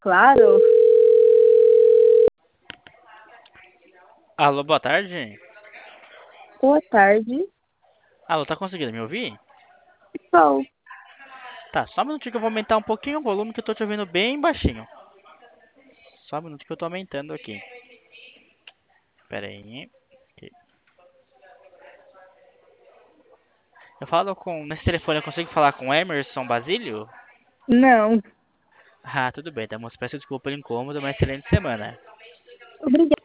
Claro. Alô, boa tarde. Boa tarde. Alô, tá conseguindo me ouvir? Bom, Tá, só um minutinho que eu vou aumentar um pouquinho o volume que eu tô te ouvindo bem baixinho. Só um minuto que eu tô aumentando aqui. Pera aí. Aqui. Nesse telefone eu consigo falar com o Emerson Basílio? não. Ah, tudo bem, tá? Peço desculpa pelo incômodo, uma excelente semana. Obrigada.